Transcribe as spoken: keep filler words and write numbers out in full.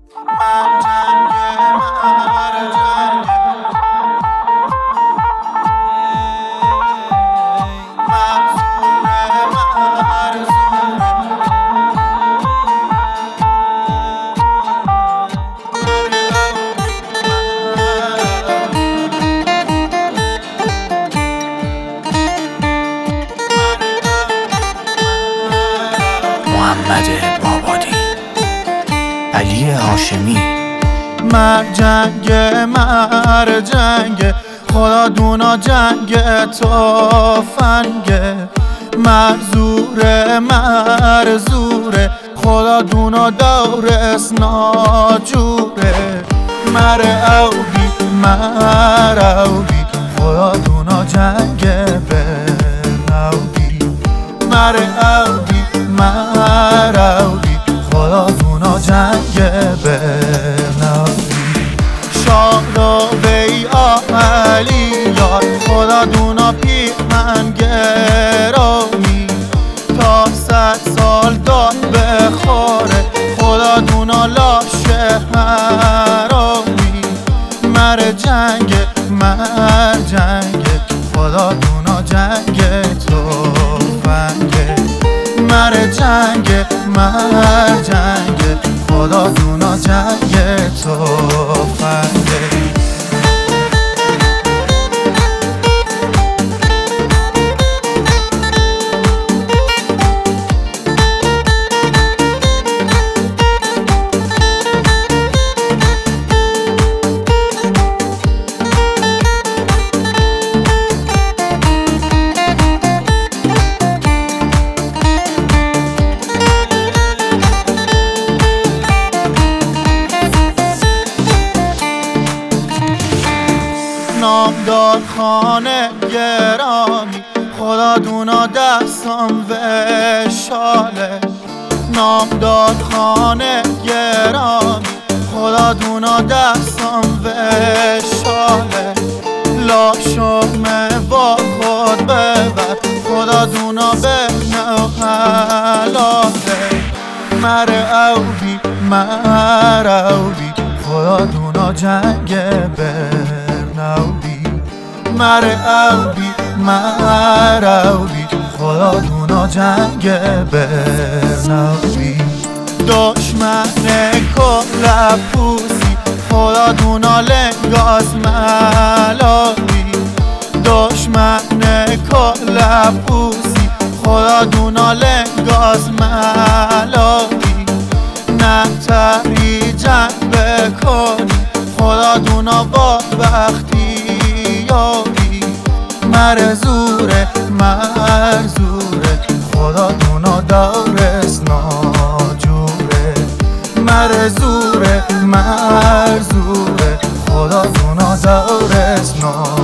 محمد بابادی، علی هاشمی. مرگ جنگ، مرگ جنگ، خدا دونا جنگ تفنگه. مرزوره مرزوره، خدا دونا دورس ناجوره. مر اوبی مر اوبی، خدا دونا جنگ به نوبی. مر اوبی مر اوبی، خدا دونا جنگ به نوبی. شاد وی آهلی یار، خدا دونا پی من گرامی. تا صد سال داد بخوره، خدا دونا لاشه حرامی. مر جنگ مر جنگ، خدا دونا جنگ تفنگه. مر جنگ مر جنگ، خدا دونا جنگ تفنگه. نامدار خانه گرامی، خدا دونا دستم وشاله. نامدار خانه گرامی، خدا دونا دستم وشاله. لاشمه با خود ببر، خدا دونا به نو حلاله. مر اوبی مر اوبی، خدا دونا جنگ به نوبی. مر اوبی مر اوبی، خدا دونا جنگ به نوبی. دشمن کل پوسی، خدا دونا لنگاز ملابی. دشمن کل پوسی، خدا دونا لنگاز ملابی. نه تری جنگ بکنی، خدا دونا با بختی یابی. مرزوره مرزوره، خدا دونا دورس ناجوره. مرزوره مرزوره، خدا دونا دورس ناجوره.